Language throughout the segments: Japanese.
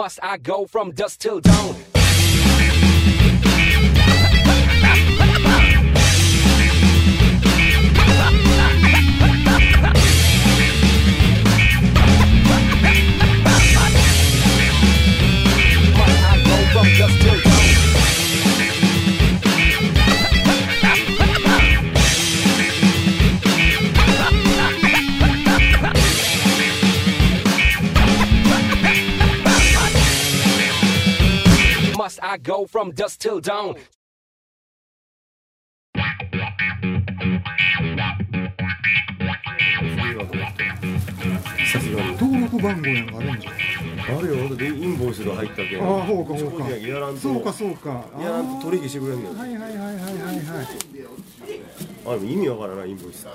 Must I go from dusk till dawn? Must I go from dusk till dawn? さすがに登録番号やんがあるんじゃん。 あるよ、でインボイスが入ったけん。 ああ、ほうかほうか。 やらんと。 そうかそうか。 やらんと取引してくれんのよ。 はいはいはいはいはいはい。 あれ意味わからないインボイス。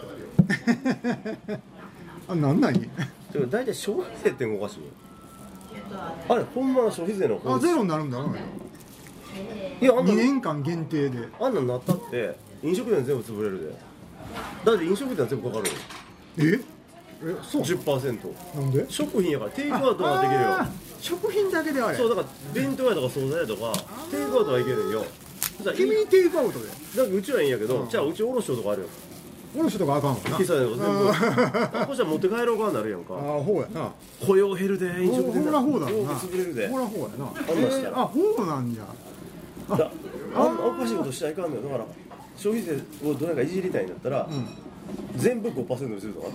あ、なんない？ でも大体消費税っておかしい。あれほんまの消費税のあ、ゼロになるんだろうよ。 いや、あんな 2年間限定で。 あんなんなったって飲食店全部潰れるで。だって飲食店は全部かかるよ。 そう 10%。 なんで？ 食品やからテイクアウトができるよ。 食品だけであれ。 そうだから弁当屋とか惣菜屋とかテイクアウトはいけるんよ。 君テイクアウトで。 だからうちはいいんやけど、じゃあうちおろしとかあるよ。 おろしとかあかんわな。 喫茶店とか全部。こうしたら持って帰ろうかなるやんか。 ああ、ほうやな。 雇用減るで飲食店ほらほうだろな。 潰れるで。 ほらほうやな。 あんなしたら。 あ、ほうなんじゃ。 おかしいことしたらいかんのよ。だから消費税をどれかいじりたいんだったら、全部 5% にするとか。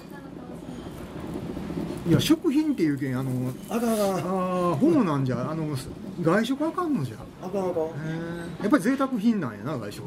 いや、食品っていうけん、 あかんあかん。 ほうなんじゃ、外食あかんのじゃ。 あかんあかん。 やっぱり贅沢品なんやな、外食って。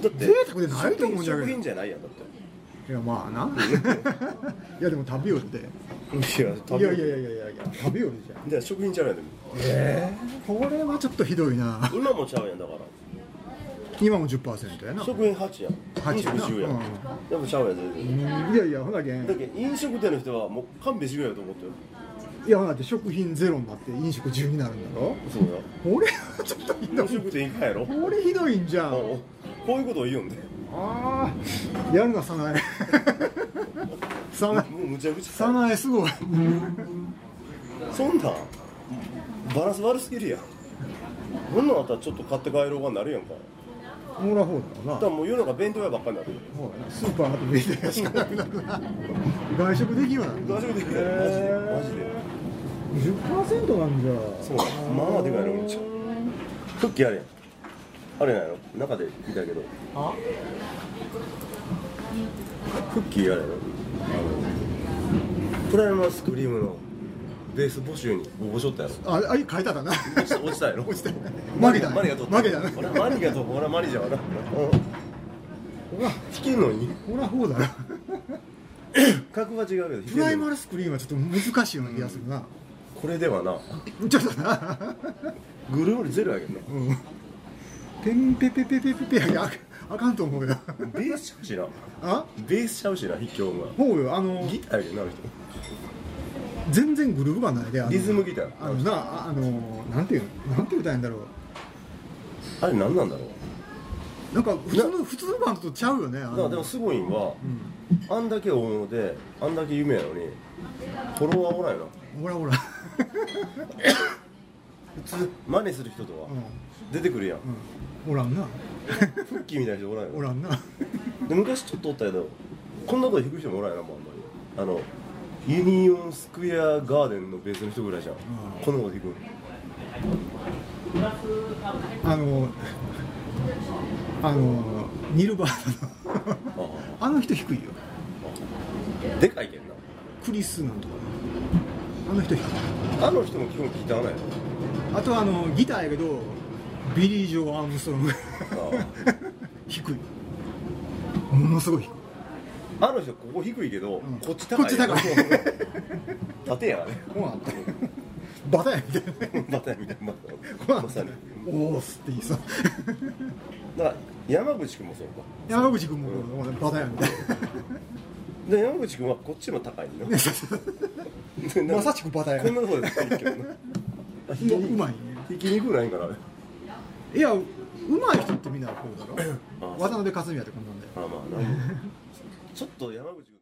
だって贅沢でないと思うんじゃけど。 食品じゃないやんだって。 いや、まあな。いや、でも食べよるで。いや食べよるじゃん。 じゃあ食品ちゃうやんでも。 これはちょっとひどいな。 今もちゃうやんだから。 今も 10% やな。 食品8やん。飲食10やん。でもちゃうやん全然。 いやいや、ほなけん。 だけど飲食店の人はもう勘弁してくれよと思ってる。 いや、だって食品ゼロになって飲食10になるんだろ。 そうや。 これはちょっとひどい。 飲食店いかんやろ。 これひどいんじゃん。 こういうことを言うんで。 ああ、やるな、さなえ。さなえ。 もうむちゃくちゃ。 さなえすごい。 そんなんバランス悪すぎるやん。こんなんあったらちょっと買って帰ろうがなるやんか。 ほらほうだろうな。 だからもう世の中弁当屋ばっかりになるよ。 スーパーあと弁当屋しかなくなるな。外食できるよな。 大丈夫できない。マジで。 10% なんじゃ。 そうまあまあでかいのめっちゃ。クッキーあれやん。あれなんやろ中で見たけど。 あ、 クッキーあれやろプライマスクリームのベース募集に応募しとったやろ。 あれ書いてあったな。 落ちたやろ。 落ちた。マギだ。 マリが取った。 マギだな。 俺マリが取った。俺マリじゃわな。 ほら、 引けんのにほらほうだろ。 格は違うけど引けんのに。 プライマルスクリーンはちょっと難しいような気がするな。 これではな。 ちょっとな。 グルーリゼロやけどな。 ペンペペペペペペやあかんと思うけど。 ベースちゃうしな。 あ？ ベースちゃうしな、筆記音が。 ほうよ、 ギターやけどな、あの人。 全然グルーヴがないで、 リズムギター。 なんていう歌やんだろう。 あれ何なんだろう。 なんか普通のバンドとちゃうよね。 だからでもすごいんは、あんだけ大物であんだけ有名やのにフォロワーおらんよな。 ほらほら。 普通真似する人とは出てくるやん。 おらんな。 フッキーみたいな人おらんよ。 おらんな。 で昔ちょっとおったけどこんなこと弾く人もおらんよな、もうあんまり。ユニオンスクエアガーデンのベースの人ぐらいじゃん。こんなこと弾く。 ニルバーナの人低いよ。 でかいけんな。 クリスなんとかあの人低い。 あの人も基本ギターなんやろ。 あとギターやけどビリー・ジョー・アームストロング低い。ものすごい低い。 あの人ここ低いけど、こっち高い。 こっち高い。 縦やね。 バタやみたいな。 バタやみたいな。まさに。 おーすっていいさ。 だから山口君もそうか。 山口君もバタやみたいな。 で山口君はこっちも高いの。 まさしくバタや。 こんなところで高いけどな。 うまいね。 ひき肉ないんかな。 いや、うまい人ってみんなこうだろ。渡辺克美やってこんなんで。 まあちょっと山口君